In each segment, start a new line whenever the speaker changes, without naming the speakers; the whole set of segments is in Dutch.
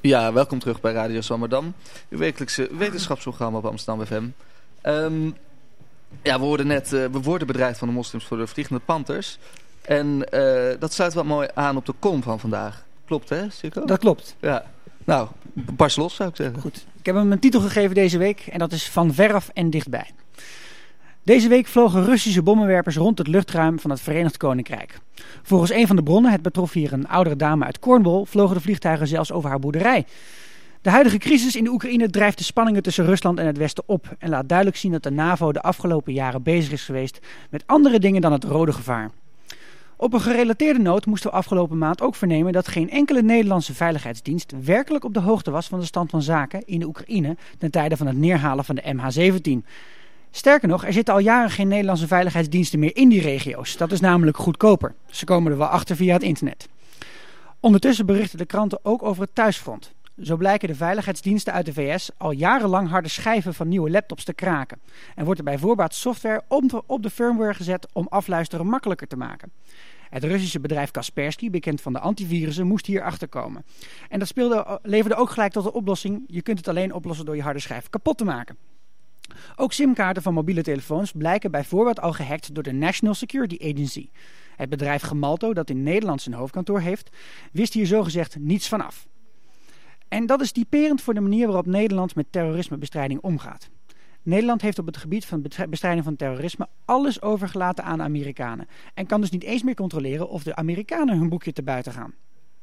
Ja, welkom terug bij Radio Zwammerdam, uw wekelijkse wetenschapsprogramma op Amsterdam FM. We worden bedreigd van de moslims voor de vliegende panthers. En dat sluit wat mooi aan op de column van vandaag. Klopt, hè, Sikko?
Dat klopt.
Ja. Nou, barst los, zou ik zeggen.
Goed. Ik heb hem een titel gegeven deze week en dat is Van veraf en dichtbij. Deze week vlogen Russische bommenwerpers rond het luchtruim van het Verenigd Koninkrijk. Volgens een van de bronnen, het betrof hier een oudere dame uit Cornwall, vlogen de vliegtuigen zelfs over haar boerderij. De huidige crisis in de Oekraïne drijft de spanningen tussen Rusland en het Westen op en laat duidelijk zien dat de NAVO de afgelopen jaren bezig is geweest met andere dingen dan het rode gevaar. Op een gerelateerde noot moesten we afgelopen maand ook vernemen dat geen enkele Nederlandse veiligheidsdienst werkelijk op de hoogte was van de stand van zaken in de Oekraïne ten tijde van het neerhalen van de MH17. Sterker nog, er zitten al jaren geen Nederlandse veiligheidsdiensten meer in die regio's. Dat is namelijk goedkoper. Ze komen er wel achter via het internet. Ondertussen berichten de kranten ook over het thuisfront. Zo blijken de veiligheidsdiensten uit de VS al jarenlang harde schijven van nieuwe laptops te kraken. En wordt er bij voorbaat software op de firmware gezet om afluisteren makkelijker te maken. Het Russische bedrijf Kaspersky, bekend van de antivirussen, moest hier achterkomen. En dat leverde ook gelijk tot de oplossing: je kunt het alleen oplossen door je harde schijf kapot te maken. Ook simkaarten van mobiele telefoons blijken bij voorbaat al gehackt door de National Security Agency. Het bedrijf Gemalto, dat in Nederland zijn hoofdkantoor heeft, wist hier zogezegd niets van af. En dat is typerend voor de manier waarop Nederland met terrorismebestrijding omgaat. Nederland heeft op het gebied van bestrijding van terrorisme alles overgelaten aan de Amerikanen. En kan dus niet eens meer controleren of de Amerikanen hun boekje te buiten gaan.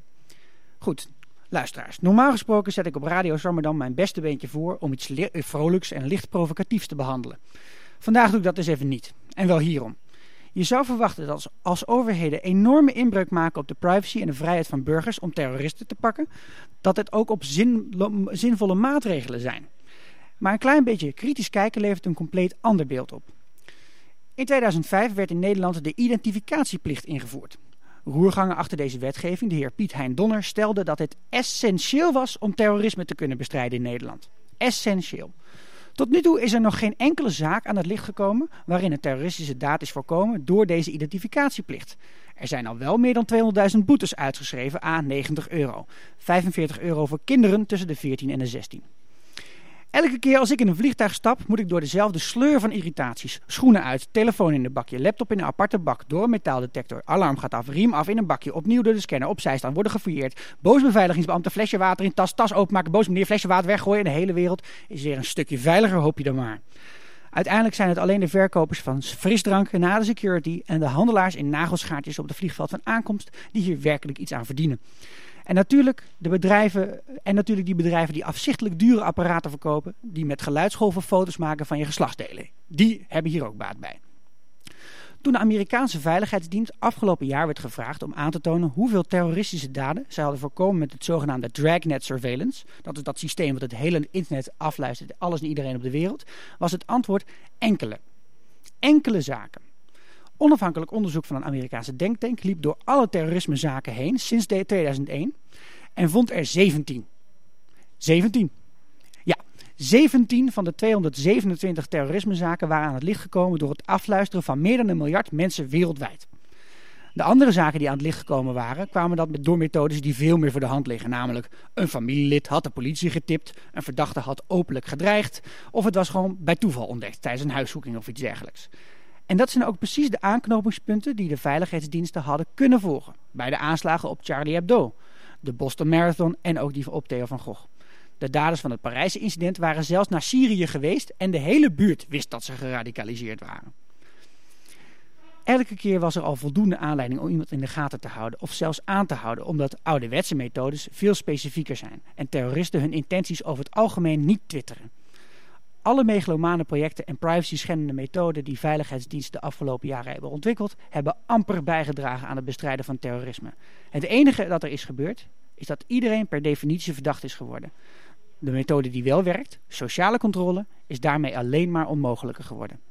Goed, luisteraars. Normaal gesproken zet ik op Radio Zwammerdam mijn beste beentje voor om iets vrolijks en licht provocatiefs te behandelen. Vandaag doe ik dat dus even niet. En wel hierom. Je zou verwachten dat als overheden enorme inbreuk maken op de privacy en de vrijheid van burgers om terroristen te pakken, dat het ook op zinvolle maatregelen zijn. Maar een klein beetje kritisch kijken levert een compleet ander beeld op. In 2005 werd in Nederland de identificatieplicht ingevoerd. Roerganger achter deze wetgeving, de heer Piet Hein Donner, stelde dat het essentieel was om terrorisme te kunnen bestrijden in Nederland. Essentieel. Tot nu toe is er nog geen enkele zaak aan het licht gekomen waarin een terroristische daad is voorkomen door deze identificatieplicht. Er zijn al wel meer dan 200.000 boetes uitgeschreven à €90. €45 voor kinderen tussen de 14 en de 16. Elke keer als ik in een vliegtuig stap, moet ik door dezelfde sleur van irritaties. Schoenen uit, telefoon in een bakje, laptop in een aparte bak, door een metaaldetector, alarm gaat af, riem af in een bakje, opnieuw door de scanner, opzij staan, worden gefouilleerd, boos beveiligingsbeambte, flesje water in tas openmaken, boos meneer, flesje water weggooien. In de hele wereld is weer een stukje veiliger, hoop je dan maar. Uiteindelijk zijn het alleen de verkopers van frisdranken na de security en de handelaars in nagelschaartjes op het vliegveld van aankomst die hier werkelijk iets aan verdienen. En natuurlijk die bedrijven die afzichtelijk dure apparaten verkopen, die met geluidsgolven foto's maken van je geslachtsdelen. Die hebben hier ook baat bij. Toen de Amerikaanse veiligheidsdienst afgelopen jaar werd gevraagd om aan te tonen hoeveel terroristische daden zij hadden voorkomen met het zogenaamde Dragnet Surveillance, dat is dat systeem dat het hele internet afluistert, alles en iedereen op de wereld, was het antwoord enkele. Enkele zaken. Onafhankelijk onderzoek van een Amerikaanse denktank liep door alle terrorismezaken heen sinds 2001 en vond er 17. 17. Ja, 17 van de 227 terrorismezaken waren aan het licht gekomen door het afluisteren van meer dan 1 miljard mensen wereldwijd. De andere zaken die aan het licht gekomen waren, kwamen door methodes die veel meer voor de hand liggen. Namelijk, een familielid had de politie getipt, een verdachte had openlijk gedreigd, of het was gewoon bij toeval ontdekt tijdens een huiszoeking of iets dergelijks. En dat zijn ook precies de aanknopingspunten die de veiligheidsdiensten hadden kunnen volgen. Bij de aanslagen op Charlie Hebdo, de Boston Marathon en ook die op Theo van Gogh. De daders van het Parijse incident waren zelfs naar Syrië geweest en de hele buurt wist dat ze geradicaliseerd waren. Elke keer was er al voldoende aanleiding om iemand in de gaten te houden of zelfs aan te houden, omdat ouderwetse methodes veel specifieker zijn en terroristen hun intenties over het algemeen niet twitteren. Alle megalomane projecten en privacy-schendende methoden die veiligheidsdiensten de afgelopen jaren hebben ontwikkeld, hebben amper bijgedragen aan het bestrijden van terrorisme. Het enige dat er is gebeurd, is dat iedereen per definitie verdacht is geworden. De methode die wel werkt, sociale controle, is daarmee alleen maar onmogelijker geworden.